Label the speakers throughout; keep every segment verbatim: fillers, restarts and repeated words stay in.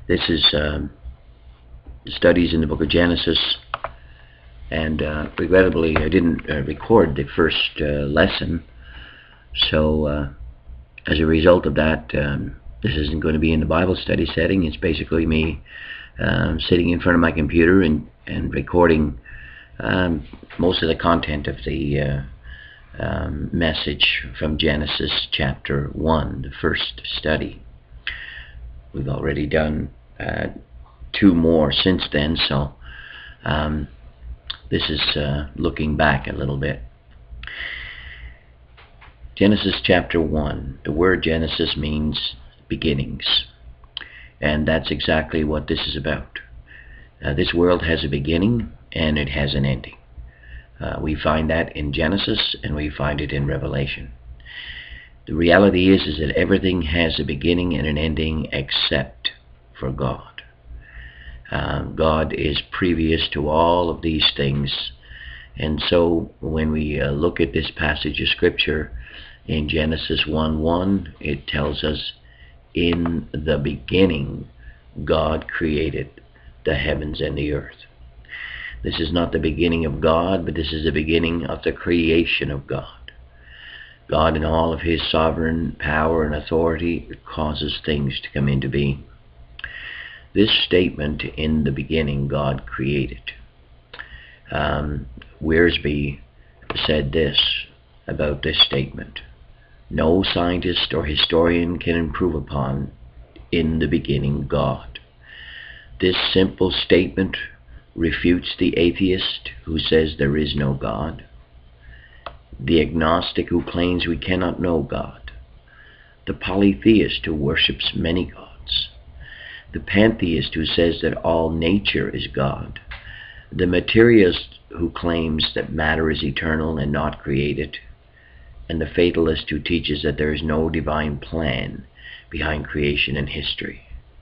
Speaker 1: This is um, studies in the book of Genesis, and uh, regrettably I didn't uh, record the first uh, lesson, so uh, as a result of that, um, this isn't going to be in the Bible study setting. It's basically me um, sitting in front of my computer and, and recording um, most of the content of the uh, um, message from Genesis chapter one, the first study. We've already done uh, two more since then, so um, this is uh, looking back a little bit. Genesis chapter one. The word Genesis means beginnings, and that's exactly what this is about. Uh, this world has a beginning and it has an ending. Uh, we find that in Genesis and we find it in Revelation. The reality is, is that everything has a beginning and an ending except for God. Um, God is previous to all of these things, and so when we uh, look at this passage of Scripture in Genesis one one, it tells us, in the beginning God created the heavens and the earth. This is not the beginning of God, but this is the beginning of the creation of God. God, in all of his sovereign power and authority, causes things to come into being. This statement, in the beginning God created, um, Wiersbe said this about this statement: no scientist or historian can improve upon "in the beginning God." This simple statement refutes the atheist who says there is no God, the agnostic who claims we cannot know God, the polytheist who worships many gods, the pantheist who says that all nature is God, the materialist who claims that matter is eternal and not created, and the fatalist who teaches that there is no divine plan behind creation and history.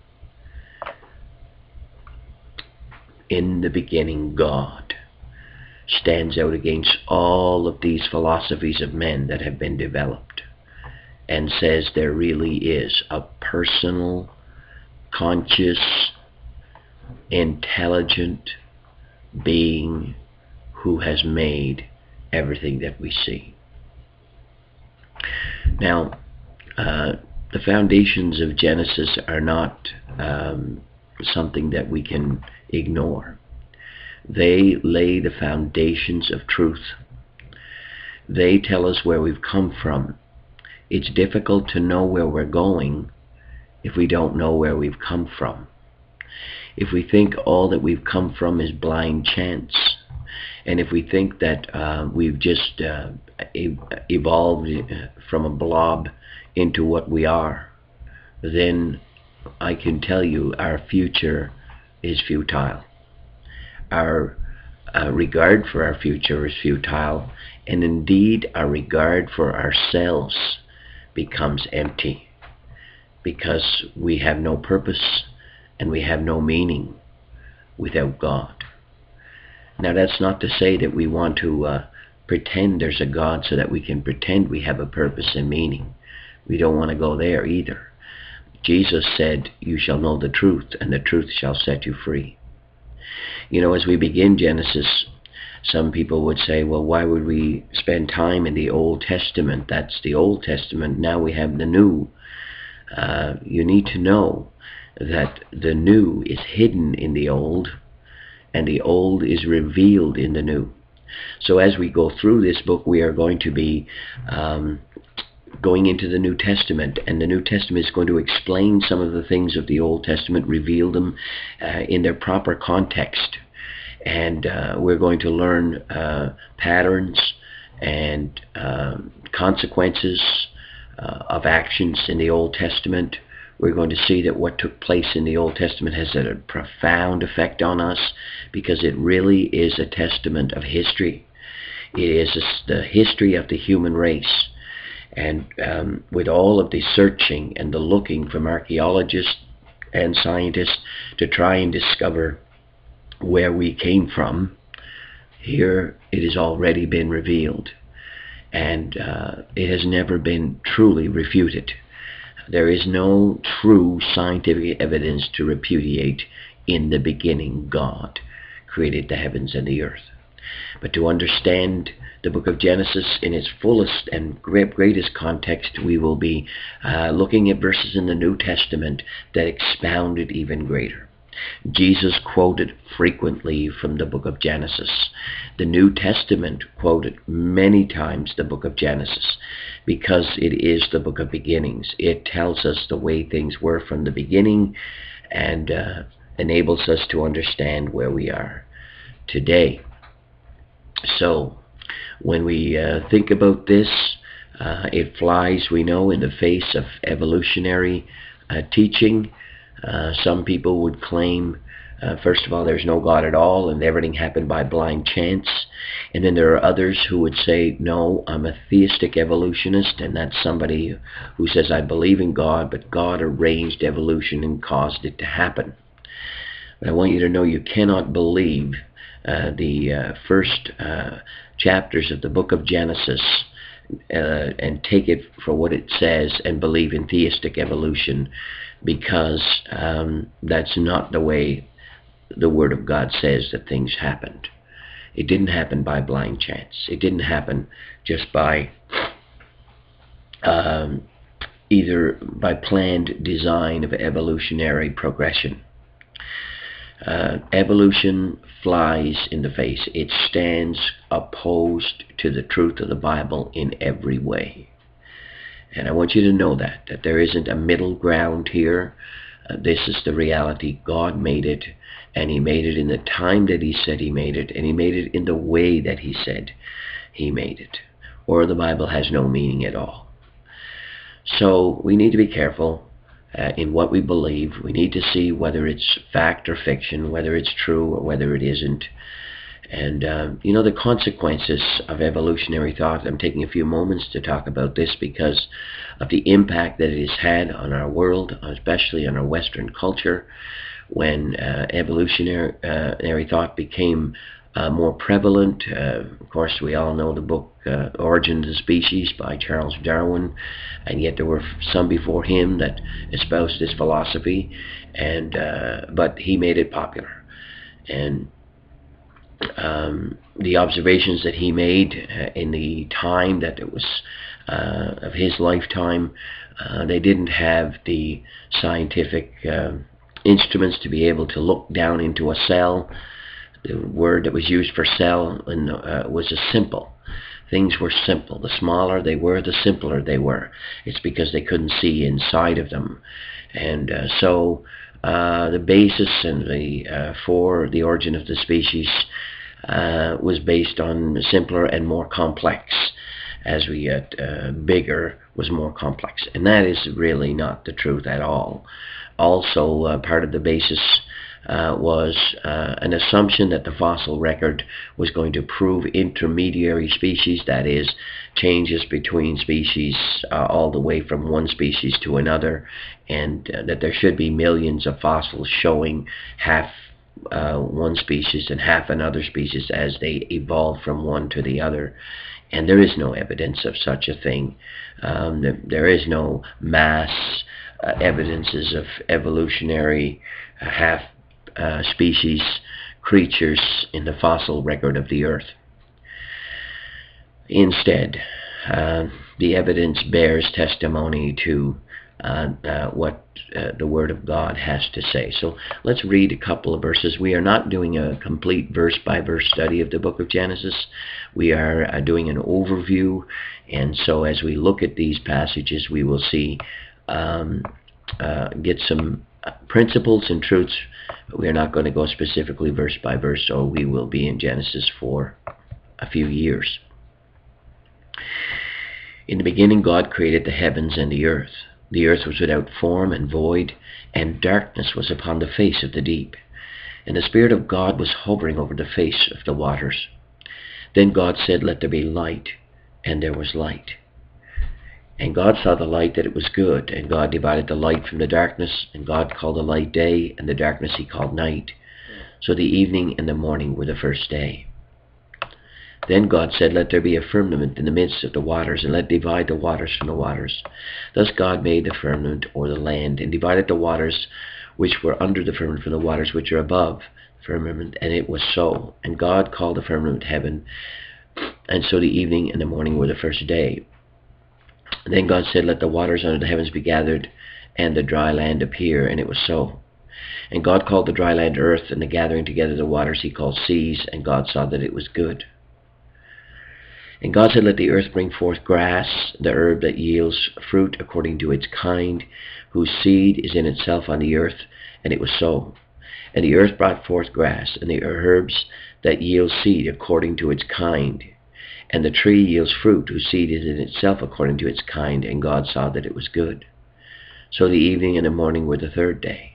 Speaker 1: In the beginning God stands out against all of these philosophies of men that have been developed, and says there really is a personal, conscious, intelligent being who has made everything that we see. Now, uh, the foundations of Genesis are not um, something that we can ignore. They lay the foundations of truth. They tell us where we've come from. It's difficult to know where we're going if we don't know where we've come from. If we think all that we've come from is blind chance, and if we think that uh, we've just uh, e- evolved from a blob into what we are, then I can tell you our future is futile. Our uh, regard for our future is futile, and indeed our regard for ourselves becomes empty, because we have no purpose and we have no meaning without God. Now, that's not to say that we want to uh, pretend there's a God so that we can pretend we have a purpose and meaning. We don't want to go there either. Jesus said, "You shall know the truth, and the truth shall set you free." You know, as we begin Genesis, some people would say, well, why would we spend time in the Old Testament? That's the Old Testament. Now we have the New. Uh, you need to know that the New is hidden in the Old, and the Old is revealed in the New. So as we go through this book, we are going to be um, going into the New Testament, and the New Testament is going to explain some of the things of the Old Testament, reveal them uh, in their proper context, and uh, we're going to learn uh, patterns and uh, consequences uh, of actions in the Old Testament. We're going to see that what took place in the Old Testament has had a profound effect on us, because it really is a testament of history. It is the history of the human race. And um, with all of the searching and the looking from archaeologists and scientists to try and discover where we came from, here it has already been revealed. And uh, it has never been truly refuted. There is no true scientific evidence to repudiate in the beginning God created the heavens and the earth. But to understand the book of Genesis in its fullest and greatest context, we will be uh, looking at verses in the New Testament that expound it even greater. Jesus quoted frequently from the book of Genesis. The New Testament quoted many times the book of Genesis because it is the book of beginnings. It tells us the way things were from the beginning and uh, enables us to understand where we are today. So, when we uh, think about this, uh, it flies, we know, in the face of evolutionary uh, teaching. Uh, some people would claim, uh, first of all, there's no God at all and everything happened by blind chance. And then there are others who would say, no, I'm a theistic evolutionist, and that's somebody who says, I believe in God, but God arranged evolution and caused it to happen. But I want you to know you cannot believe uh, the uh, first uh, chapters of the book of Genesis uh, and take it for what it says and believe in theistic evolution, because um, that's not the way the Word of God says that things happened. It didn't happen by blind chance. It didn't happen just by um, either by planned design of evolutionary progression. Uh, evolution flies in the face. It stands opposed to the truth of the Bible in every way. And I want you to know that, that there isn't a middle ground here. Uh, this is the reality. God made it, and He made it in the time that He said He made it, and He made it in the way that He said He made it. Or the Bible has no meaning at all. So we need to be careful uh, in what we believe. We need to see whether it's fact or fiction, whether it's true or whether it isn't. And, uh, you know, the consequences of evolutionary thought, I'm taking a few moments to talk about this because of the impact that it has had on our world, especially on our Western culture, when uh, evolutionary uh, thought became uh, more prevalent. Uh, of course, we all know the book uh, Origin of the Species by Charles Darwin, and yet there were some before him that espoused this philosophy, and uh, but he made it popular. And Um, the observations that he made uh, in the time that it was uh, of his lifetime, uh, they didn't have the scientific uh, instruments to be able to look down into a cell. The word that was used for cell and, uh, was a simple. Things were simple. The smaller they were, the simpler they were. It's because they couldn't see inside of them. And uh, so Uh, the basis and the uh, for the origin of the species uh, was based on simpler and more complex. As we get uh, bigger, was more complex, and that is really not the truth at all. Also, uh, part of the basis uh, was uh, an assumption that the fossil record was going to prove intermediary species, that is, changes between species uh, all the way from one species to another, and uh, that there should be millions of fossils showing half uh, one species and half another species as they evolve from one to the other. And there is no evidence of such a thing. Um, there, there is no mass uh, evidences of evolutionary uh, half uh, species creatures in the fossil record of the earth. Instead, uh, the evidence bears testimony to uh, uh, what uh, the Word of God has to say. So let's read a couple of verses. We are not doing a complete verse-by-verse study of the book of Genesis. We are uh, doing an overview, and so as we look at these passages, we will see, um, uh, get some principles and truths. We are not going to go specifically verse by verse, so we will be in Genesis for a few years. In the beginning, God created the heavens and the earth. The earth was without form and void, and darkness was upon the face of the deep. And the Spirit of God was hovering over the face of the waters. Then God said, "Let there be light," and there was light. And God saw the light that it was good, and God divided the light from the darkness, and God called the light day, and the darkness he called night. So the evening and the morning were the first day. Then God said, let there be a firmament in the midst of the waters, and let divide the waters from the waters. Thus God made the firmament, or the land, and divided the waters which were under the firmament from the waters which are above the firmament, and it was so. And God called the firmament heaven, and so the evening and the morning were the first day. And then God said, let the waters under the heavens be gathered, and the dry land appear, and it was so. And God called the dry land earth, and the gathering together of the waters he called seas, and God saw that it was good. And God said, let the earth bring forth grass, the herb that yields fruit according to its kind, whose seed is in itself on the earth, and it was so. And the earth brought forth grass, and the herbs that yield seed according to its kind. And the tree yields fruit, whose seed is in itself according to its kind, and God saw that it was good. So the evening and the morning were the third day.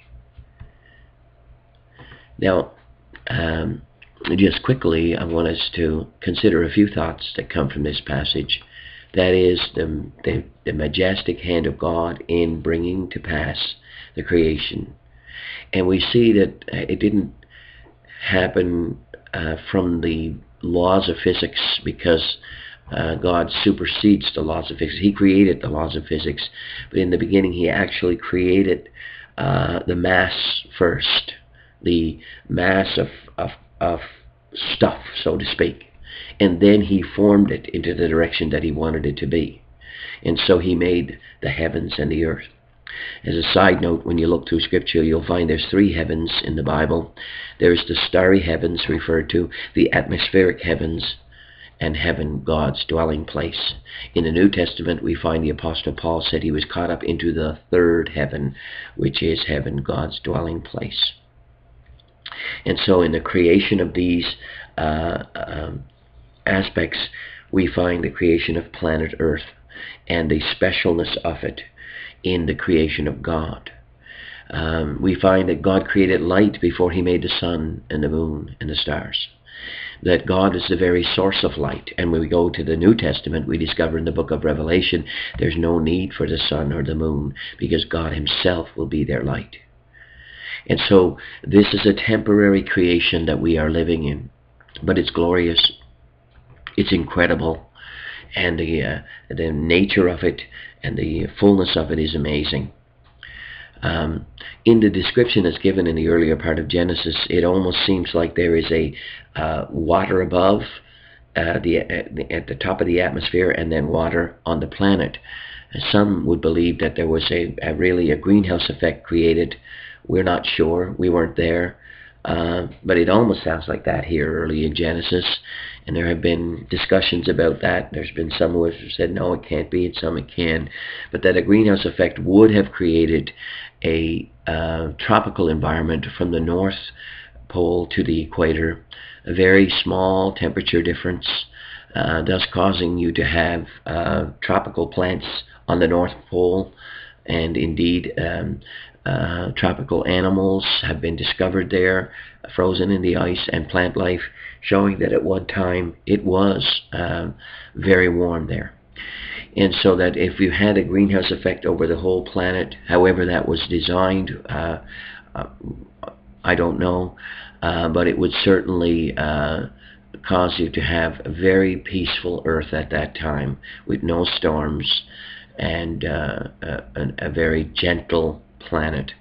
Speaker 1: Now, um, just quickly, I want us to consider a few thoughts that come from this passage. That is, the, the, the majestic hand of God in bringing to pass the creation. And we see that it didn't happen uh, from the laws of physics, because uh, God supersedes the laws of physics. He created the laws of physics, but in the beginning he actually created uh, the mass first. The mass of, of, of stuff, so to speak. And then he formed it into the direction that he wanted it to be. And so he made the heavens and the earth. As a side note, when you look through Scripture, you'll find there's three heavens in the Bible. There's the starry heavens referred to, the atmospheric heavens, and heaven, God's dwelling place. In the New Testament, we find the Apostle Paul said he was caught up into the third heaven, which is heaven, God's dwelling place. And so in the creation of these uh, um, aspects, we find the creation of planet Earth and the specialness of it in the creation of God. Um, we find that God created light before he made the sun and the moon and the stars. That God is the very source of light. And when we go to the New Testament, we discover in the book of Revelation, there's no need for the sun or the moon, because God himself will be their light. And so this is a temporary creation that we are living in, but it's glorious, it's incredible, and the uh, the nature of it and the fullness of it is amazing. Um, in the description that's given in the earlier part of Genesis, it almost seems like there is a uh, water above uh, the, uh, the at the top of the atmosphere, and then water on the planet. Some would believe that there was a, a really a greenhouse effect created. We're not sure. We weren't there. Uh, but it almost sounds like that here early in Genesis. And there have been discussions about that. There's been some who have said, no, it can't be, and some it can. But that a greenhouse effect would have created a uh, tropical environment from the North Pole to the equator. A very small temperature difference, uh, thus causing you to have uh, tropical plants on the North Pole. And indeed, um, Uh, tropical animals have been discovered there, frozen in the ice, and plant life, showing that at one time it was uh, very warm there. And so that if you had a greenhouse effect over the whole planet, however that was designed, uh, uh, I don't know, uh, but it would certainly uh, cause you to have a very peaceful earth at that time, with no storms, and uh, a, a very gentle planet.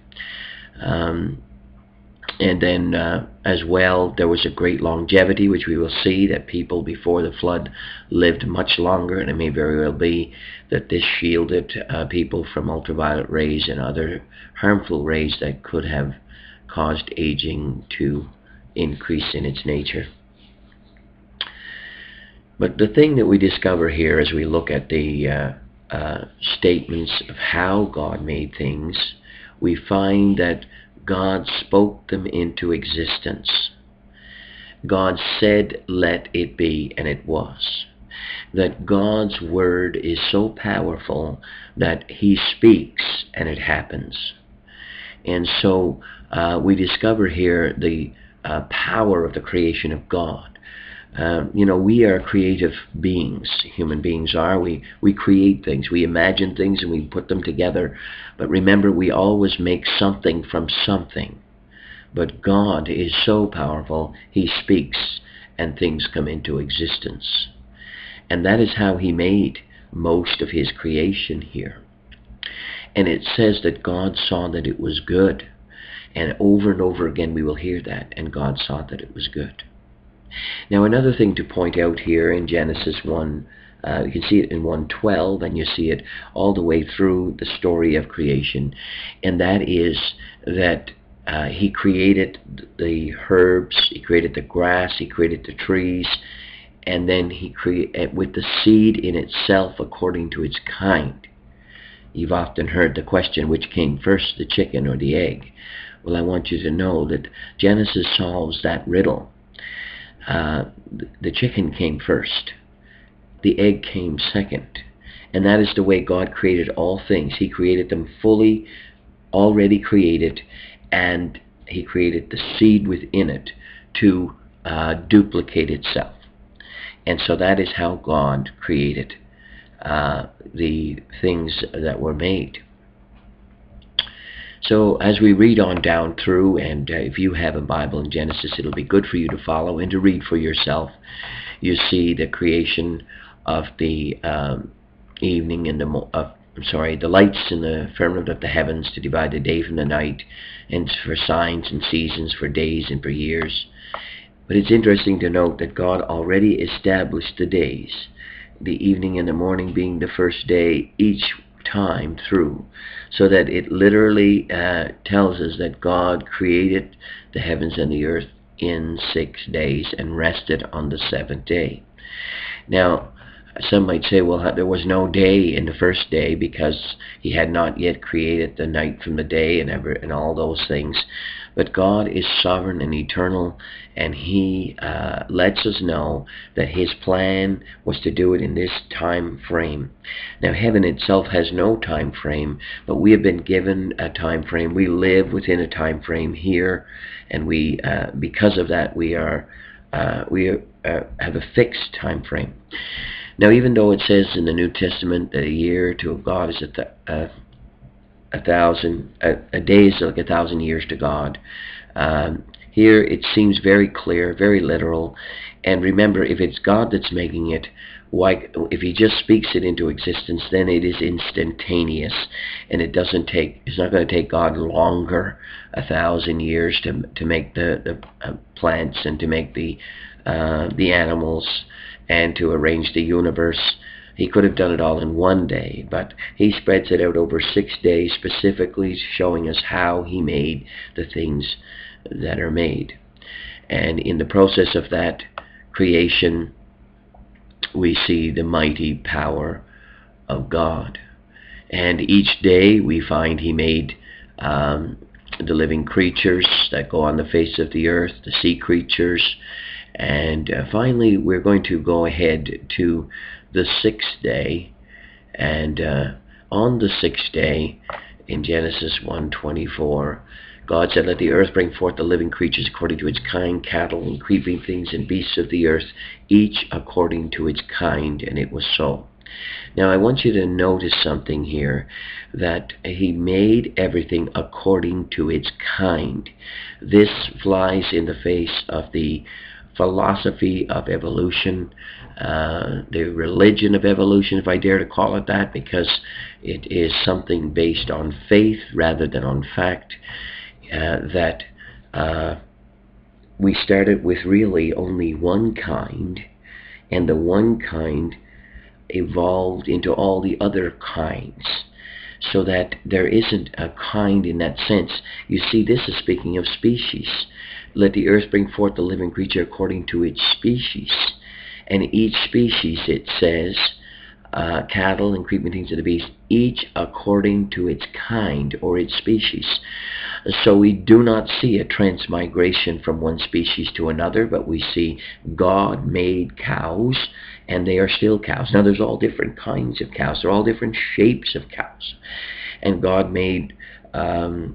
Speaker 1: Um, and then uh, as well, there was a great longevity, which we will see, that people before the flood lived much longer, and it may very well be that this shielded uh, people from ultraviolet rays and other harmful rays that could have caused aging to increase in its nature. But the thing that we discover here as we look at the uh, uh, statements of how God made things, we find that God spoke them into existence. God said, let it be, and it was. That God's word is so powerful that he speaks and it happens. And so uh, we discover here the uh, power of the creation of God. Uh, you know, we are creative beings. Human beings are. We, we create things. We imagine things and we put them together. But remember, we always make something from something. But God is so powerful, he speaks and things come into existence. And that is how he made most of his creation here. And it says that God saw that it was good. And over and over again we will hear that, and God saw that it was good. Now another thing to point out here in Genesis one, uh, you can see it in one twelve, and you see it all the way through the story of creation, and that is that uh, he created the herbs, he created the grass, he created the trees, and then he created with the seed in itself according to its kind. You've often heard the question, which came first, the chicken or the egg? Well, I want you to know that Genesis solves that riddle. Uh, the chicken came first. The egg came second. And that is the way God created all things. He created them fully, already created, and he created the seed within it to uh, duplicate itself. And so that is how God created uh, the things that were made. So as we read on down through, and uh, if you have a Bible in Genesis, it'll be good for you to follow and to read for yourself. You see the creation of the um, evening and the mo- uh, I'm sorry, the lights in the firmament of the heavens to divide the day from the night, and for signs and seasons, for days and for years. But it's interesting to note that God already established the days, the evening and the morning being the first day each time through, so that it literally uh, tells us that God created the heavens and the earth in six days and rested on the seventh day. Now, some might say, well, there was no day in the first day because he had not yet created the night from the day and ever and all those things. But God is sovereign and eternal, and he uh, lets us know that his plan was to do it in this time frame. Now, heaven itself has no time frame, but we have been given a time frame. We live within a time frame here, and we, uh, because of that, we are uh, we are, uh, have a fixed time frame. Now, even though it says in the New Testament that a year to God is a, th- uh, a thousand, a, a day is like a thousand years to God, um, here it seems very clear, very literal. And remember, if it's God that's making it, why, if he just speaks it into existence, then it is instantaneous, and it doesn't take, it's not going to take God longer, a thousand years to to make the, the uh, plants and to make the uh, the animals and to arrange the universe. He could have done it all in one day, but he spreads it out over six days, specifically showing us how he made the things that are made. And in the process of that creation, we see the mighty power of God. And each day we find he made um, the living creatures that go on the face of the earth, the sea creatures. And uh, finally, we're going to go ahead to the sixth day. And uh, on the sixth day, in Genesis one twenty-four, God said, "Let the earth bring forth the living creatures according to its kind, cattle and creeping things and beasts of the earth, each according to its kind." And it was so. Now I want you to notice something here, that he made everything according to its kind. This flies in the face of the philosophy of evolution, uh, the religion of evolution, if I dare to call it that, because it is something based on faith rather than on fact, uh, that uh, we started with really only one kind, and the one kind evolved into all the other kinds, so that there isn't a kind in that sense. You see, this is speaking of species. Let the earth bring forth the living creature according to its species. And each species, it says, uh, cattle and creeping things of the beast, each according to its kind or its species. So we do not see a transmigration from one species to another, but we see God made cows, and they are still cows. Now there's all different kinds of cows. They're all different shapes of cows. And God made um,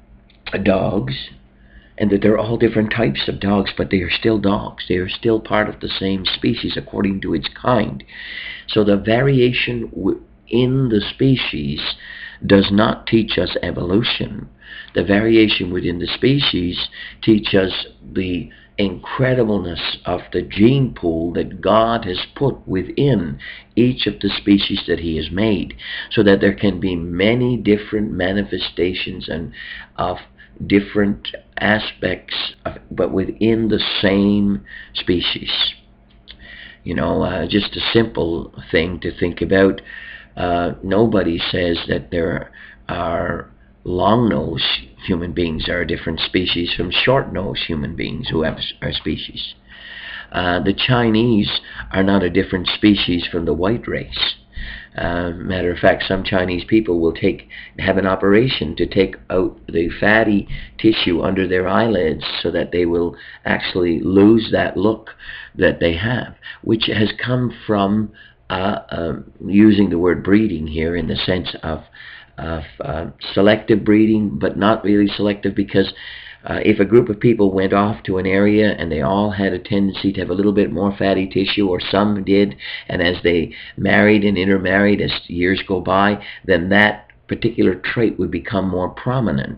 Speaker 1: dogs, and that they're all different types of dogs, but they are still dogs. They are still part of the same species according to its kind. So the variation in the species does not teach us evolution. The variation within the species teach us the incredibleness of the gene pool that God has put within each of the species that he has made, so that there can be many different manifestations and of different aspects of, but within the same species. You know, uh, just a simple thing to think about. Uh, nobody says that there are long-nosed human beings are a different species from short-nosed human beings who have, are species. Uh, the Chinese are not a different species from the white race. Uh, matter of fact, some Chinese people will take have an operation to take out the fatty tissue under their eyelids so that they will actually lose that look that they have, which has come from uh, uh, using the word breeding here in the sense of, of uh, selective breeding, but not really selective, because Uh, if a group of people went off to an area and they all had a tendency to have a little bit more fatty tissue, or some did, and as they married and intermarried as years go by, then that particular trait would become more prominent.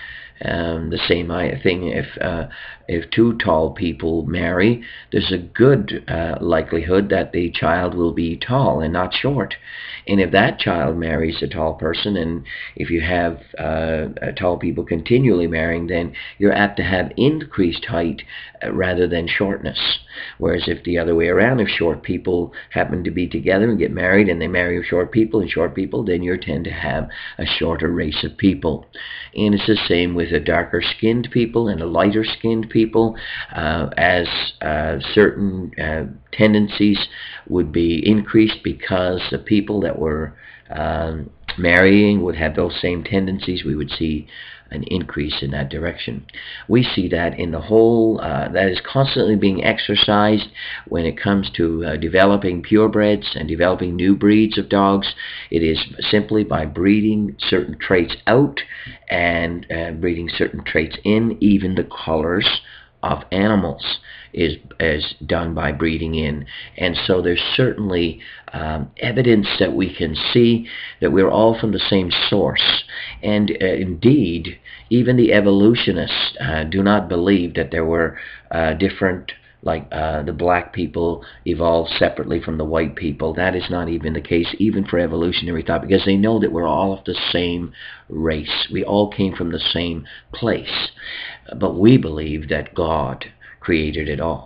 Speaker 1: Um, the same thing if uh, if two tall people marry, there's a good uh, likelihood that the child will be tall and not short. And if that child marries a tall person, and if you have uh, tall people continually marrying, then you're apt to have increased height uh, rather than shortness. Whereas if the other way around, if short people happen to be together and get married and they marry short people and short people, then you tend to have a shorter race of people. And it's the same with a darker skinned people and a lighter skinned people, uh, as uh, certain uh, tendencies would be increased because the people that were um, marrying would have those same tendencies. We would see an increase in that direction. We see that in the whole, uh, that is constantly being exercised when it comes to uh, developing purebreds and developing new breeds of dogs. It is simply by breeding certain traits out and uh, breeding certain traits in. Even the colors of animals is is done by breeding in. And so there's certainly um, evidence that we can see that we're all from the same source. And uh, indeed, even the evolutionists uh, do not believe that there were uh, different, like uh, the black people evolved separately from the white people. That is not even the case, even for evolutionary thought, because they know that we're all of the same race. We all came from the same place. But we believe that God created it all.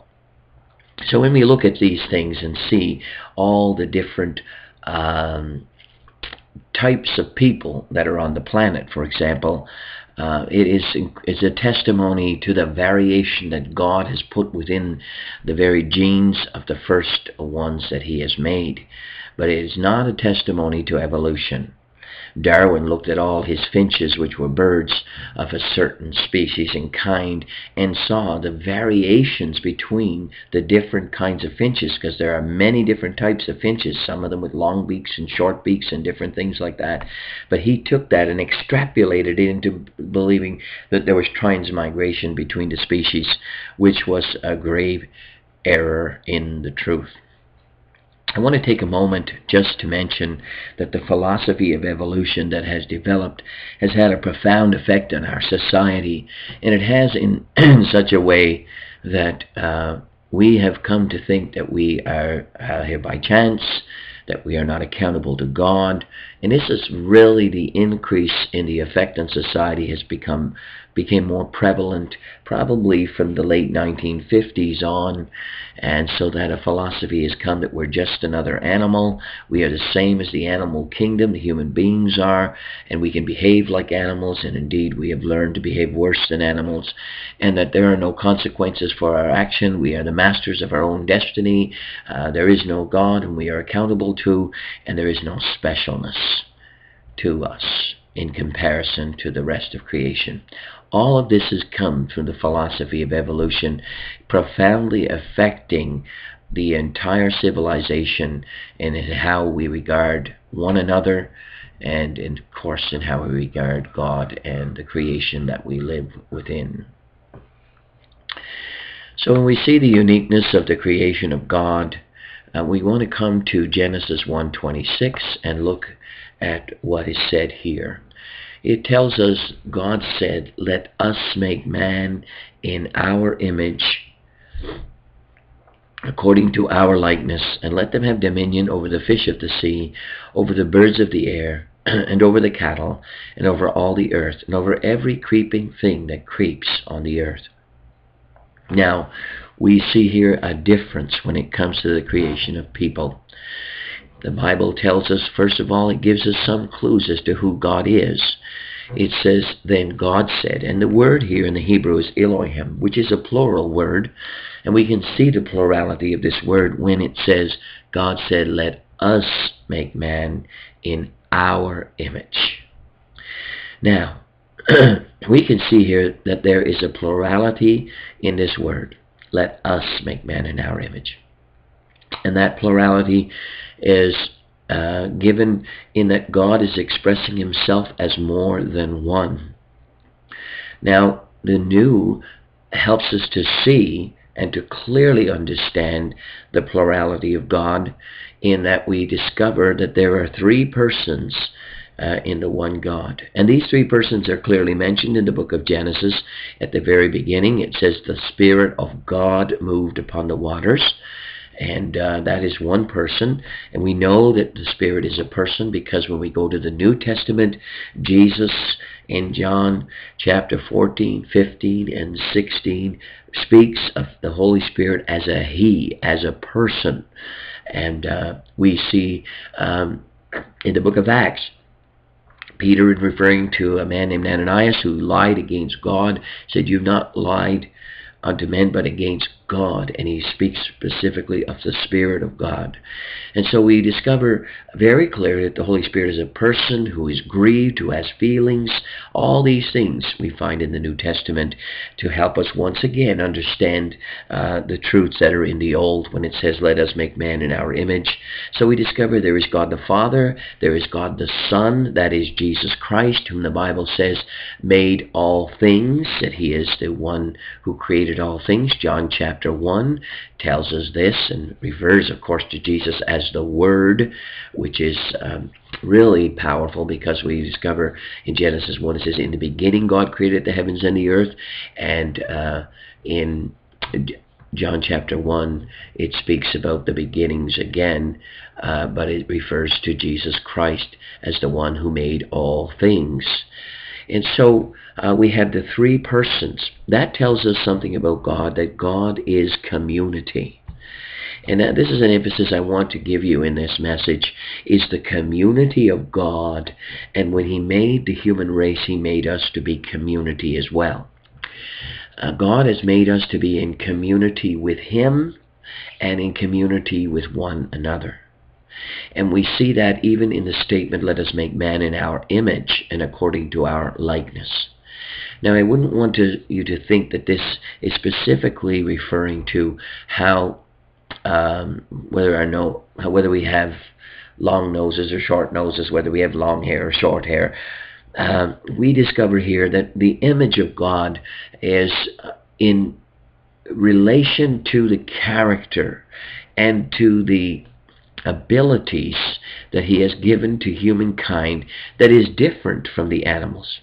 Speaker 1: So when we look at these things and see all the different um, types of people that are on the planet, for example, uh, it is is a testimony to the variation that God has put within the very genes of the first ones that he has made. But it is not a testimony to evolution. Darwin looked at all his finches, which were birds of a certain species and kind, and saw the variations between the different kinds of finches, because there are many different types of finches, some of them with long beaks and short beaks and different things like that. But he took that and extrapolated it into believing that there was transmigration between the species, which was a grave error in the truth. I want to take a moment just to mention that the philosophy of evolution that has developed has had a profound effect on our society, and it has in, in such a way that uh, we have come to think that we are uh, here by chance, that we are not accountable to God. And this is really the increase in the effect on society has become became more prevalent probably from the late nineteen fifties on, and so that a philosophy has come that we're just another animal. We are the same as the animal kingdom, the human beings are, and we can behave like animals, and indeed we have learned to behave worse than animals, and that there are no consequences for our action. We are the masters of our own destiny. Uh, there is no God whom we are accountable to, and there is no specialness to us in comparison to the rest of creation. All of this has come from the philosophy of evolution, profoundly affecting the entire civilization and in how we regard one another, and in, of course, in how we regard God and the creation that we live within. So when we see the uniqueness of the creation of God, uh, we want to come to Genesis one twenty-six and look at what is said here. It tells us, God said, "Let us make man in our image, according to our likeness, and let them have dominion over the fish of the sea, over the birds of the air, and over the cattle, and over all the earth, and over every creeping thing that creeps on the earth. Now, we see here a difference when it comes to the creation of people. The Bible tells us, first of all, it gives us some clues as to who God is. It says, then God said, and the word here in the Hebrew is Elohim, which is a plural word, and we can see the plurality of this word when it says, God said, let us make man in our image. Now, we can see here that there is a plurality in this word, let us make man in our image. And that plurality is Uh, given in that God is expressing himself as more than one. Now, the new helps us to see and to clearly understand the plurality of God, in that we discover that there are three persons uh, in the one God. And these three persons are clearly mentioned in the book of Genesis. At the very beginning, it says the Spirit of God moved upon the waters. And uh, that is one person. And we know that the Spirit is a person because when we go to the New Testament, Jesus in John chapter fourteen, fifteen, and sixteen speaks of the Holy Spirit as a He, as a person. And uh, we see um, in the book of Acts, Peter, in referring to a man named Ananias who lied against God, said, you've not lied unto men but against God. And he speaks specifically of the Spirit of God. And so we discover very clearly that the Holy Spirit is a person who is grieved, who has feelings. All these things we find in the New Testament to help us once again understand uh, the truths that are in the Old when it says, let us make man in our image. So we discover there is God the Father, there is God the Son, that is Jesus Christ, whom the Bible says made all things, that he is the one who created all things. John chapter one tells us this and refers, of course, to Jesus as the Word, which is um, really powerful because we discover in Genesis one, it says, in the beginning God created the heavens and the earth. And uh, in John chapter one, it speaks about the beginnings again, uh, but it refers to Jesus Christ as the one who made all things. And so uh, we have the three persons. That tells us something about God, that God is community. And uh, this is an emphasis I want to give you in this message, is the community of God. And when he made the human race, he made us to be community as well. Uh, God has made us to be in community with him and in community with one another. And we see that even in the statement, let us make man in our image and according to our likeness. Now, I wouldn't want to, you to think that this is specifically referring to how, um, whether, or no, whether we have long noses or short noses, whether we have long hair or short hair. Um, we discover here that the image of God is in relation to the character and to the abilities that he has given to humankind that is different from the animals.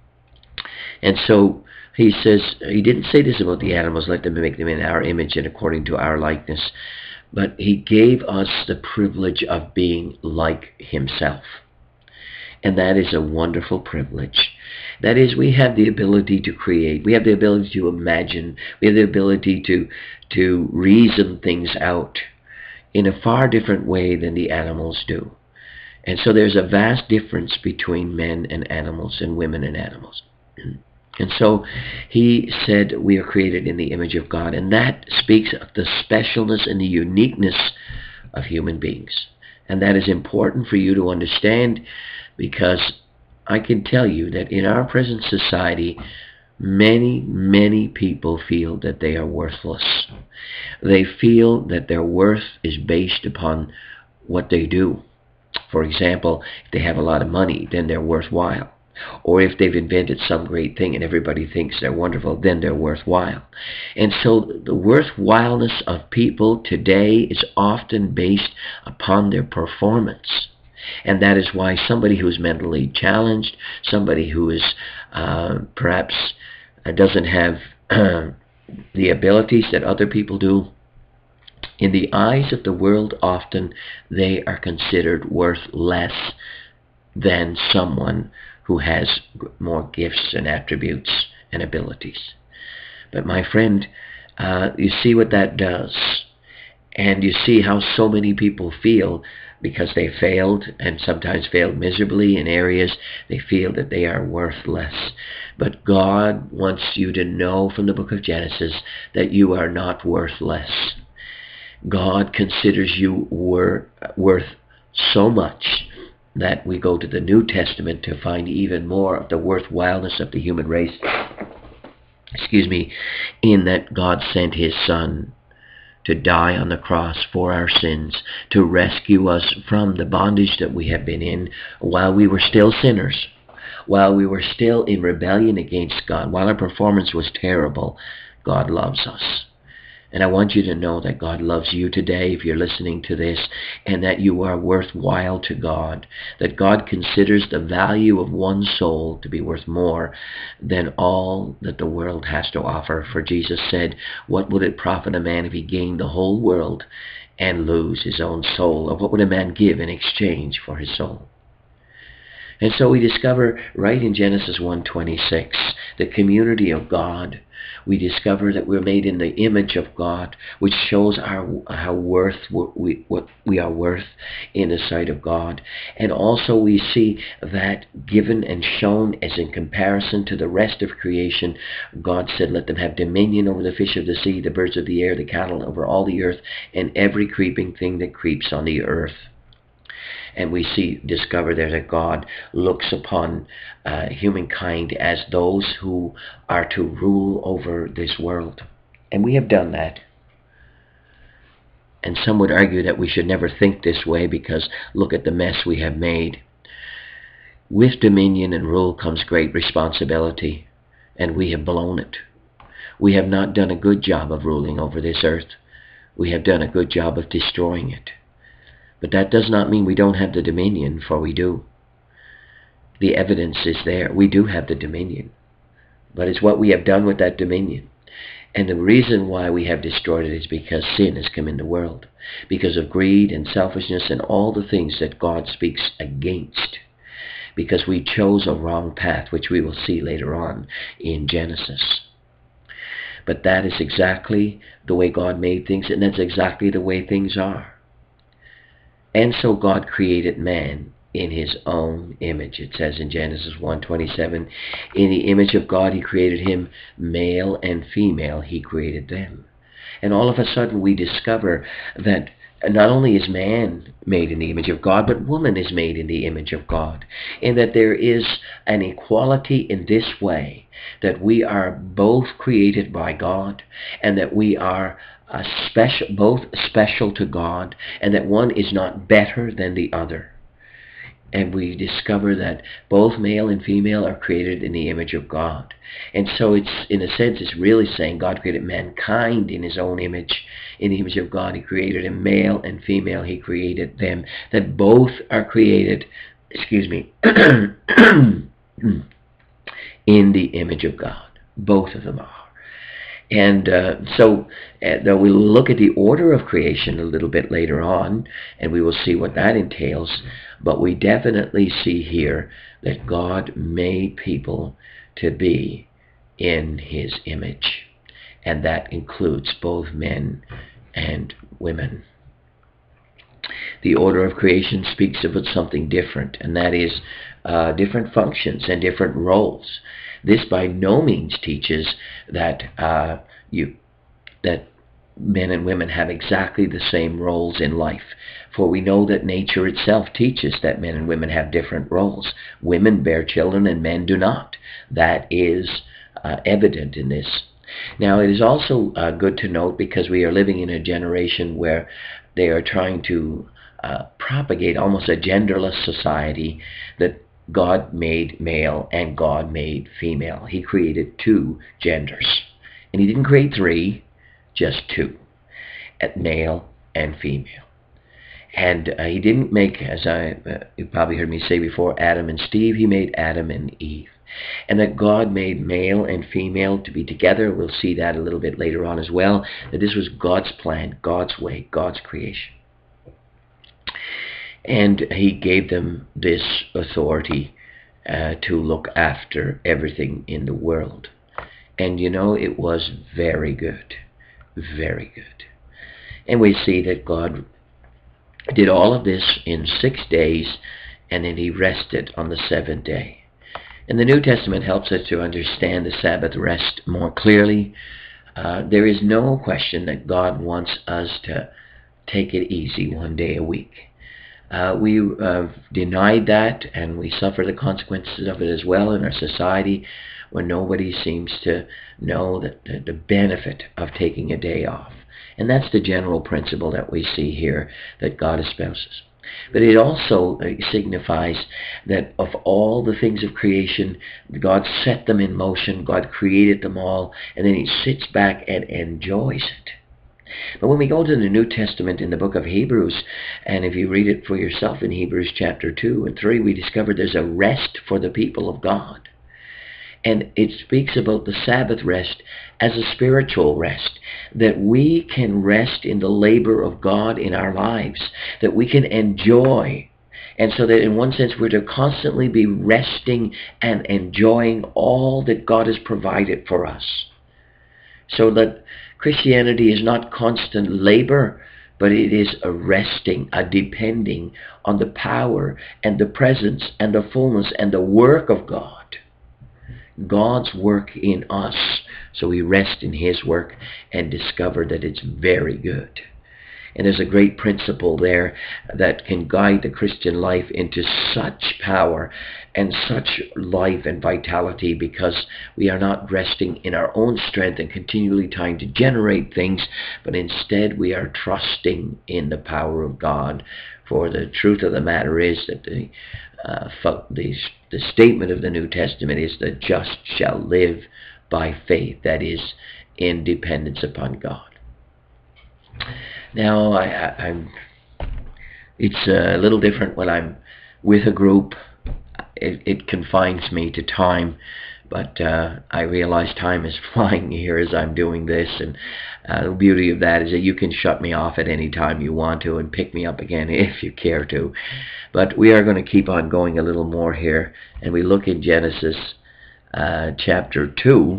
Speaker 1: And so he says, he didn't say this about the animals, let them make them in our image and according to our likeness, but he gave us the privilege of being like himself. And that is a wonderful privilege. That is, we have the ability to create. We have the ability to imagine. We have the ability to, to reason things out in a far different way than the animals do. And so there's a vast difference between men and animals and women and animals. And so he said we are created in the image of God. And that speaks of the specialness and the uniqueness of human beings. And that is important for you to understand, because I can tell you that in our present society, many, many people feel that they are worthless. They feel that their worth is based upon what they do. For example, if they have a lot of money, then they're worthwhile. Or if they've invented some great thing and everybody thinks they're wonderful, then they're worthwhile. And so the worthwhileness of people today is often based upon their performance. And that is why somebody who is mentally challenged, somebody who is uh, perhaps uh, doesn't have uh, the abilities that other people do, in the eyes of the world, often they are considered worth less than someone who has more gifts and attributes and abilities. But my friend, uh, you see what that does. And you see how so many people feel because they failed, and sometimes failed miserably in areas. They feel that they are worthless. But God wants you to know from the book of Genesis that you are not worthless. God considers you wor- worth so much that we go to the New Testament to find even more of the worthwhileness of the human race. Excuse me, in that God sent his Son to die on the cross for our sins, to rescue us from the bondage that we have been in while we were still sinners, while we were still in rebellion against God, while our performance was terrible. God loves us. And I want you to know that God loves you today if you're listening to this, and that you are worthwhile to God, that God considers the value of one soul to be worth more than all that the world has to offer. For Jesus said, what would it profit a man if he gained the whole world and lose his own soul? Or what would a man give in exchange for his soul? And so we discover right in Genesis one twenty-six, the community of God. We discover that we're made in the image of God, which shows our how worth we what we are worth in the sight of God. And also we see that given and shown as in comparison to the rest of creation, God said, let them have dominion over the fish of the sea, the birds of the air, the cattle, over all the earth, and every creeping thing that creeps on the earth. And we see, discover there that God looks upon uh, humankind as those who are to rule over this world. And we have done that. And some would argue that we should never think this way because look at the mess we have made. With dominion and rule comes great responsibility, and we have blown it. We have not done a good job of ruling over this earth. We have done a good job of destroying it. But that does not mean we don't have the dominion, for we do. The evidence is there. We do have the dominion. But it's what we have done with that dominion. And the reason why we have destroyed it is because sin has come in the world. Because of greed and selfishness and all the things that God speaks against. Because we chose a wrong path, which we will see later on in Genesis. But that is exactly the way God made things, and that's exactly the way things are. And so God created man in his own image. It says in Genesis one twenty-seven, in the image of God he created him, male and female he created them. And all of a sudden we discover that not only is man made in the image of God, but woman is made in the image of God. And that there is an equality in this way, that we are both created by God, and that we are Uh, special, both special to God, and that one is not better than the other. And we discover that both male and female are created in the image of God. And so it's, in a sense, it's really saying God created mankind in his own image. In the image of God he created him, male and female he created them. That both are created, excuse me, in the image of God. Both of them are. And uh, so uh, though we'll look at the order of creation a little bit later on, and we will see what that entails, but we definitely see here that God made people to be in his image, and that includes both men and women. The order of creation speaks about something different, and that is uh, different functions and different roles. This by no means teaches that uh, you that men and women have exactly the same roles in life. For we know that nature itself teaches that men and women have different roles. Women bear children and men do not. That is uh, evident in this. Now it is also uh, good to note, because we are living in a generation where they are trying to uh, propagate almost a genderless society, that God made male and God made female. He created two genders. And he didn't create three, just two, at male and female. And uh, he didn't make, as I uh, you probably heard me say before, Adam and Steve. He made Adam and Eve. and that God made male and female to be together. We'll see that a little bit later on as well, that this was God's plan, God's way, God's creation. And he gave them this authority uh, to look after everything in the world. And you know, it was very good, very good. And we see that God did all of this in six days, and then he rested on the seventh day. And the New Testament helps us to understand the Sabbath rest more clearly. Uh, there is no question that God wants us to take it easy one day a week. Uh, we uh, denied that, and we suffer the consequences of it as well in our society, where nobody seems to know that the, the benefit of taking a day off. And that's the general principle that we see here that God espouses. But it also signifies that of all the things of creation, God set them in motion, God created them all, and then he sits back and enjoys it. But when we go to the New Testament in the book of Hebrews, and if you read it for yourself in Hebrews chapter two and three, we discover there's a rest for the people of God. And it speaks about the Sabbath rest as a spiritual rest, that we can rest in the labor of God in our lives, that we can enjoy. And so that in one sense we're to constantly be resting and enjoying all that God has provided for us. So that Christianity is not constant labor, but it is a resting, a depending on the power and the presence and the fullness and the work of God. God's work in us. So we rest in his work and discover that it's very good. And there's a great principle there that can guide the Christian life into such power and such life and vitality, because we are not resting in our own strength and continually trying to generate things, but instead we are trusting in the power of God. For the truth of the matter is that the uh, the, the statement of the New Testament is the just shall live by faith, that is, in dependence upon God. Now, I, I, I'm, it's a little different when I'm with a group. It, it confines me to time, but uh, I realize time is flying here as I'm doing this, and uh, the beauty of that is that you can shut me off at any time you want to and pick me up again if you care to. But we are going to keep on going a little more here, and we look in Genesis uh, chapter two.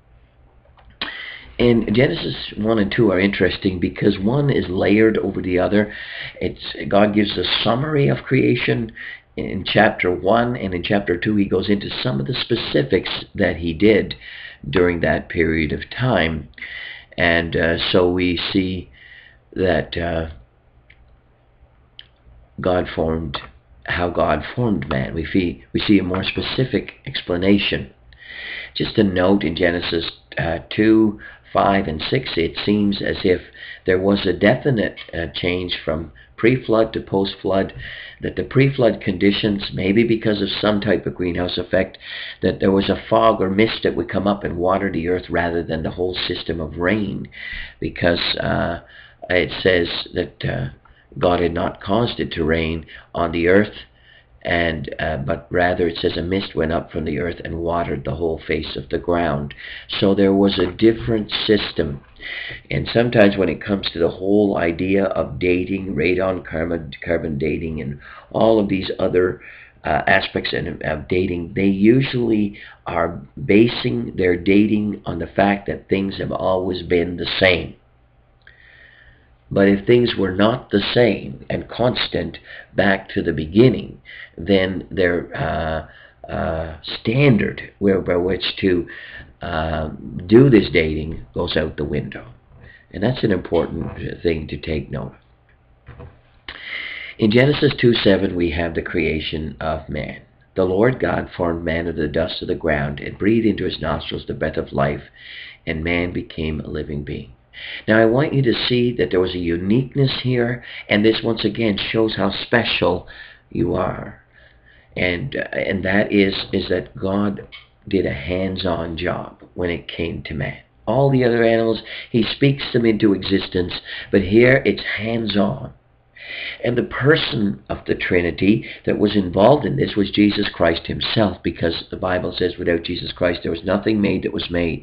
Speaker 1: And Genesis one and two are interesting because one is layered over the other. It's God gives a summary of creation in chapter one, and in chapter two he goes into some of the specifics that he did during that period of time. And uh, so we see that uh, God formed, how God formed man. We see, we see a more specific explanation. Just a note in Genesis uh, two, five, and six, it seems as if there was a definite uh, change from pre-flood to post-flood, that the pre-flood conditions, maybe because of some type of greenhouse effect, that there was a fog or mist that would come up and water the earth rather than the whole system of rain, because uh, it says that uh, God had not caused it to rain on the earth, and uh, but rather it says a mist went up from the earth and watered the whole face of the ground. So there was a different system. And sometimes when it comes to the whole idea of dating, radon carbon, carbon dating, and all of these other uh, aspects of, of dating, they usually are basing their dating on the fact that things have always been the same. But if things were not the same and constant back to the beginning, then their uh, uh, standard where, by which to uh, do this dating goes out the window. And that's an important thing to take note of. In Genesis two seven, we have the creation of man. The Lord God formed man of the dust of the ground and breathed into his nostrils the breath of life, and man became a living being. Now I want you to see that there was a uniqueness here, and this once again shows how special you are. And uh, and that is, is that God did a hands-on job when it came to man. All the other animals, he speaks them into existence, but here it's hands-on. And the person of the Trinity that was involved in this was Jesus Christ himself, because the Bible says without Jesus Christ there was nothing made that was made.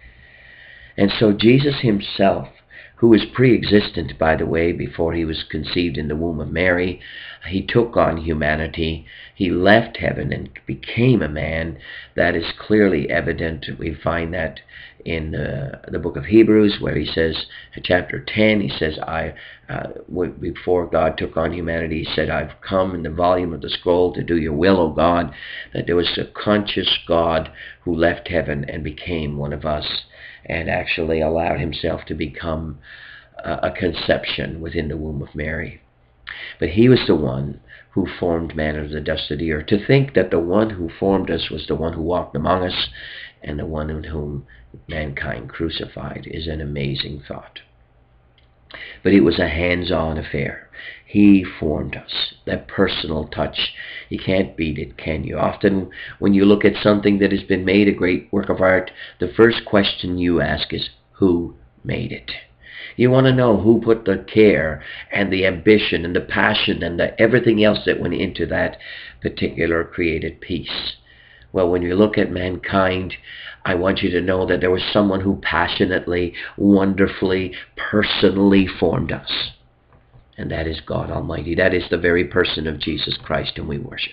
Speaker 1: And so Jesus himself, who was pre-existent, by the way, before he was conceived in the womb of Mary, he took on humanity. He left heaven and became a man. That is clearly evident. We find that in uh, the book of Hebrews, where he says, chapter ten, he says, I, uh, before God took on humanity, he said, I've come in the volume of the scroll to do your will, O God. That there was a conscious God who left heaven and became one of us, and actually allowed himself to become uh, a conception within the womb of Mary. But he was the one who formed man out of the dust of the earth. To think that the one who formed us was the one who walked among us and the one in whom mankind crucified is an amazing thought. But it was a hands-on affair. He formed us. That personal touch, you can't beat it, can you? Often when you look at something that has been made a great work of art, the first question you ask is, who made it? You want to know who put the care and the ambition and the passion and the everything else that went into that particular created piece. Well, when you look at mankind, I want you to know that there was someone who passionately, wonderfully, personally formed us. And that is God Almighty. That is the very person of Jesus Christ whom we worship.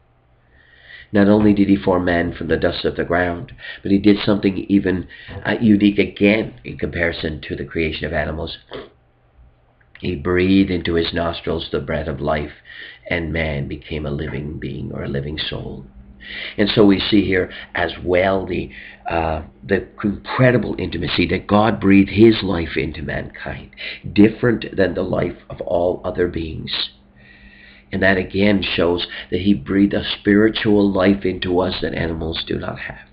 Speaker 1: Not only did he form man from the dust of the ground, but he did something even uh, unique again in comparison to the creation of animals. He breathed into his nostrils the breath of life, and man became a living being, or a living soul. And so we see here as well the uh, the incredible intimacy that God breathed his life into mankind, different than the life of all other beings. And that again shows that he breathed a spiritual life into us that animals do not have.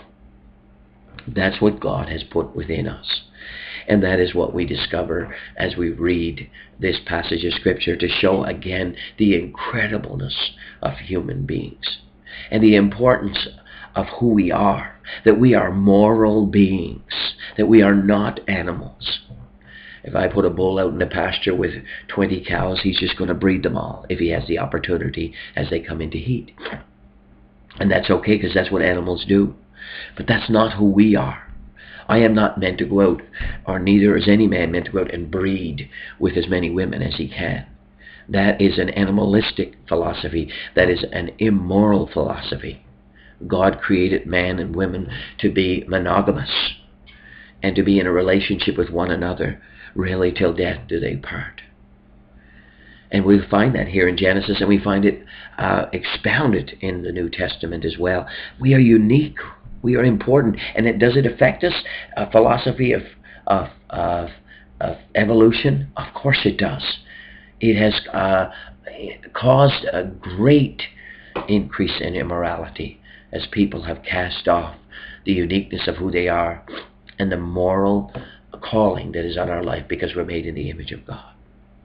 Speaker 1: That's what God has put within us. And that is what we discover as we read this passage of Scripture, to show again the incredibleness of human beings and the importance of who we are, that we are moral beings, that we are not animals. If I put a bull out in the pasture with twenty cows, he's just going to breed them all if he has the opportunity as they come into heat. And that's okay, because that's what animals do. But that's not who we are. I am not meant to go out, or neither is any man meant to go out and breed with as many women as he can. That is an animalistic philosophy. That is an immoral philosophy. God created man and women to be monogamous and to be in a relationship with one another, really till death do they part. And we find that here in Genesis, and we find it uh, expounded in the New Testament as well. We are unique. We are important. And it, does it affect us? A philosophy of, of, of, of evolution? Of course it does. It has uh, caused a great increase in immorality as people have cast off the uniqueness of who they are and the moral calling that is on our life, because we're made in the image of God.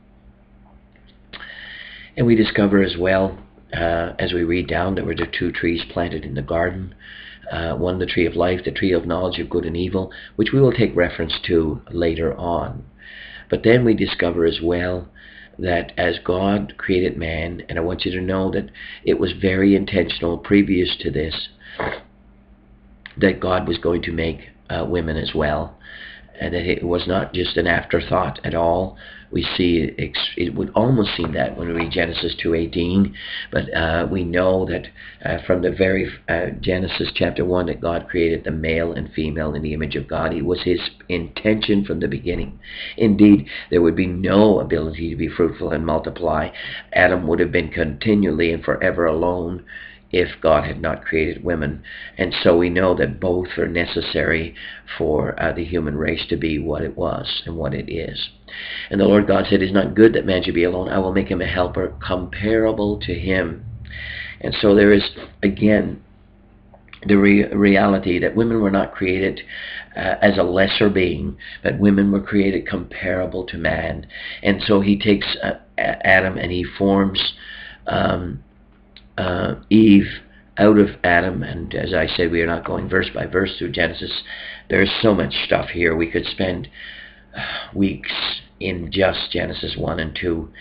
Speaker 1: And we discover as well, uh, as we read down, that there were two trees planted in the garden. Uh, one, the tree of life, the tree of knowledge of good and evil, which we will take reference to later on. But then we discover as well that as God created man, and I want you to know that it was very intentional previous to this, that God was going to make uh, women as well, and that it was not just an afterthought at all. We see, it would almost seem that when we read Genesis two eighteen, but uh, we know that uh, from the very uh, Genesis chapter one, that God created the male and female in the image of God. It was his intention from the beginning. Indeed, there would be no ability to be fruitful and multiply. Adam would have been continually and forever alone if God had not created women. And so we know that both are necessary for uh, the human race to be what it was and what it is. And the Lord God said, "It is not good that man should be alone. I will make him a helper comparable to him." And so there is, again, the re- reality that women were not created uh, as a lesser being, but women were created comparable to man. And so he takes uh, Adam and he forms um, Uh, Eve out of Adam. And as I said, we are not going verse by verse through Genesis. There's so much stuff here. We could spend uh, weeks in just Genesis one and two.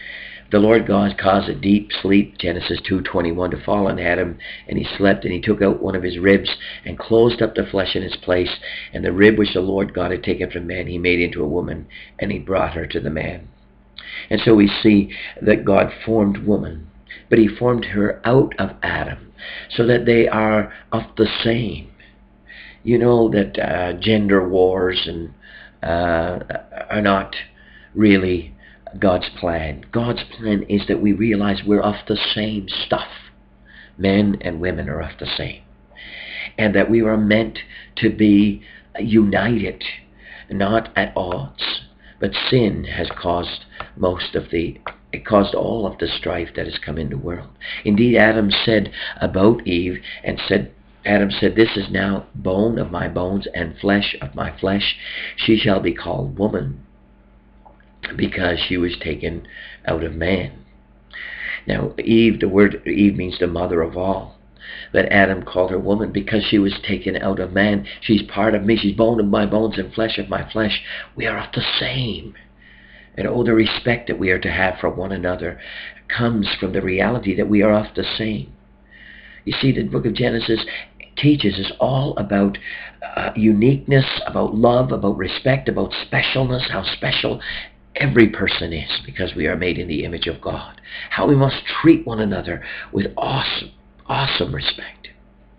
Speaker 1: The Lord God caused a deep sleep, Genesis two twenty-one, to fall on Adam, and he slept, and he took out one of his ribs and closed up the flesh in its place. And the rib which the Lord God had taken from man, he made into a woman, and he brought her to the man. And so we see that God formed woman, but he formed her out of Adam, so that they are of the same. You know that uh, gender wars and uh, are not really God's plan. God's plan is that we realize we're of the same stuff. Men and women are of the same. And that we were meant to be united, not at odds. But sin has caused most of the, it caused all of the strife that has come in the world. Indeed, Adam said about Eve, and said, Adam said, "This is now bone of my bones and flesh of my flesh. She shall be called woman, because she was taken out of man." Now, Eve, the word Eve means the mother of all. But Adam called her woman because she was taken out of man. She's part of me. She's bone of my bones and flesh of my flesh. We are of the same. And oh, the respect that we are to have for one another comes from the reality that we are of the same. You see, the book of Genesis teaches us all about uh, uniqueness, about love, about respect, about specialness, how special every person is because we are made in the image of God. How we must treat one another with awesome, awesome respect.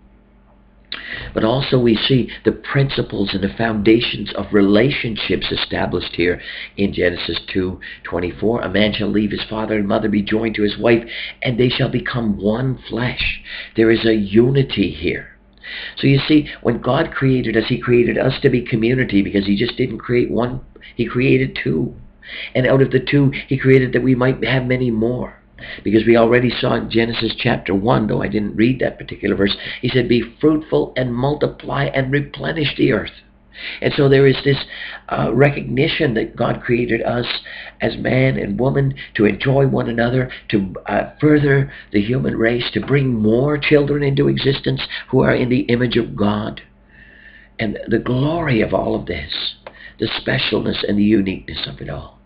Speaker 1: But also we see the principles and the foundations of relationships established here in Genesis two twenty-four. A man shall leave his father and mother, be joined to his wife, and they shall become one flesh. There is a unity here. So you see, when God created us, he created us to be community, because he just didn't create one, he created two. And out of the two, he created that we might have many more. Because we already saw in Genesis chapter one, though I didn't read that particular verse, he said, "Be fruitful and multiply and replenish the earth." And so there is this uh, recognition that God created us as man and woman to enjoy one another, to uh, further the human race, to bring more children into existence who are in the image of God. And the glory of all of this, the specialness and the uniqueness of it all.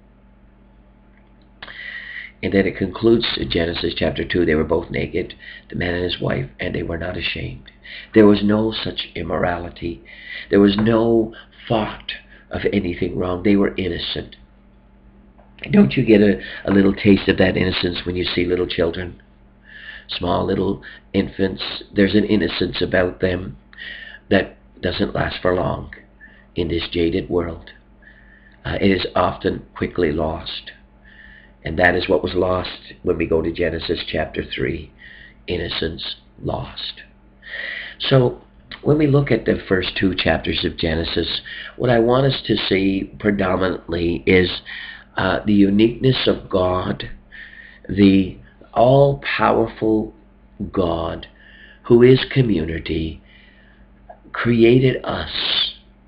Speaker 1: And then it concludes in Genesis chapter two, they were both naked, the man and his wife, and they were not ashamed. There was no such immorality. There was no thought of anything wrong. They were innocent. Don't you get a, a little taste of that innocence when you see little children? Small little infants. There's an innocence about them that doesn't last for long in this jaded world. Uh, it is often quickly lost. And that is what was lost when we go to Genesis chapter three. Innocence lost. So when we look at the first two chapters of Genesis, what I want us to see predominantly is uh, the uniqueness of God, the all-powerful God who is community, created us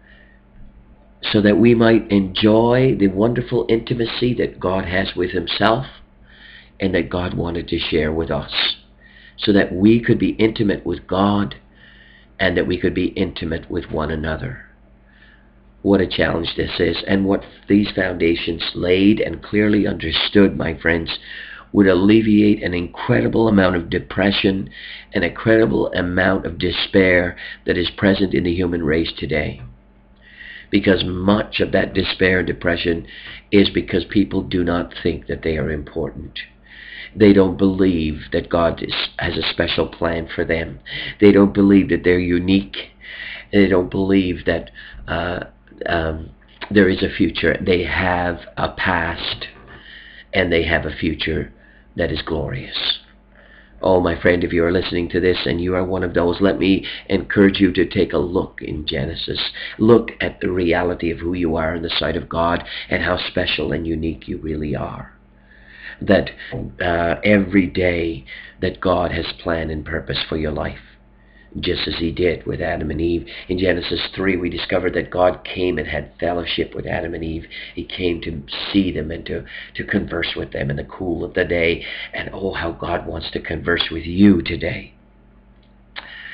Speaker 1: so that we might enjoy the wonderful intimacy that God has with himself and that God wanted to share with us, so that we could be intimate with God and that we could be intimate with one another. What a challenge this is, and what these foundations laid and clearly understood, my friends, would alleviate an incredible amount of depression, an incredible amount of despair that is present in the human race today. Because much of that despair and depression is because people do not think that they are important. They don't believe that God is, has a special plan for them. They don't believe that they're unique. They don't believe that uh, um, there is a future. They have a past, and they have a future that is glorious. Oh, my friend, if you are listening to this and you are one of those, let me encourage you to take a look in Genesis. Look at the reality of who you are in the sight of God and how special and unique you really are. That uh, every day that God has planned and purpose for your life, just as he did with Adam and Eve. In Genesis three, we discovered that God came and had fellowship with Adam and Eve. He came to see them and to, to converse with them in the cool of the day. And oh, how God wants to converse with you today.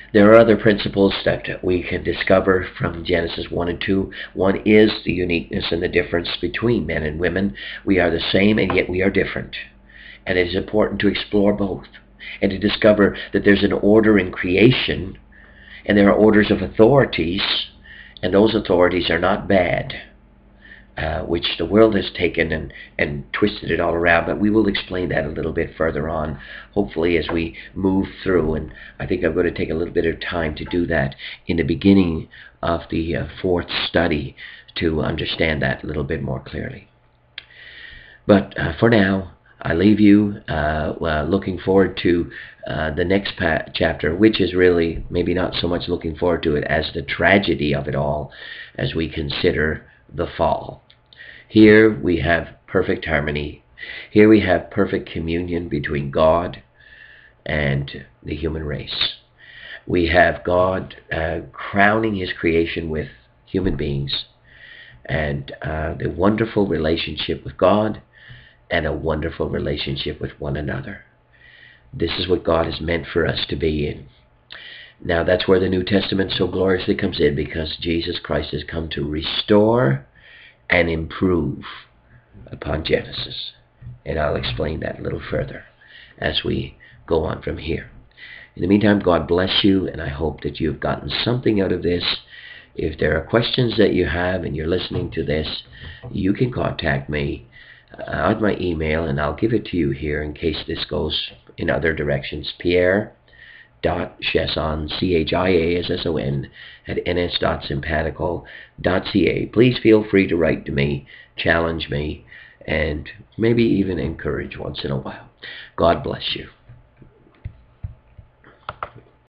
Speaker 1: There are other principles that we can discover from Genesis one and two. One is the uniqueness and the difference between men and women. We are the same and yet we are different. And it is important to explore both and to discover that there's an order in creation and there are orders of authorities, and those authorities are not bad, uh, which the world has taken and, and twisted it all around. But we will explain that a little bit further on, hopefully, as we move through. And I think I'm going to take a little bit of time to do that in the beginning of the uh, fourth study to understand that a little bit more clearly. But uh, for now, I leave you uh, uh, looking forward to uh, the next pa- chapter, which is really maybe not so much looking forward to it as the tragedy of it all as we consider the fall. Here we have perfect harmony. Here we have perfect communion between God and the human race. We have God uh, crowning his creation with human beings and uh, the wonderful relationship with God and a wonderful relationship with one another. This is what God has meant for us to be in. Now that's where the New Testament so gloriously comes in, because Jesus Christ has come to restore and improve upon Genesis. And I'll explain that a little further as we go on from here. In the meantime, God bless you, and I hope that you've gotten something out of this. If there are questions that you have and you're listening to this, you can contact me Uh, on my email, and I'll give it to you here in case this goes in other directions. Pierre dot Chasson, C H I A S S O N, at n s dot simpatico dot c a. Please feel free to write to me, challenge me, and maybe even encourage once in a while. God bless you.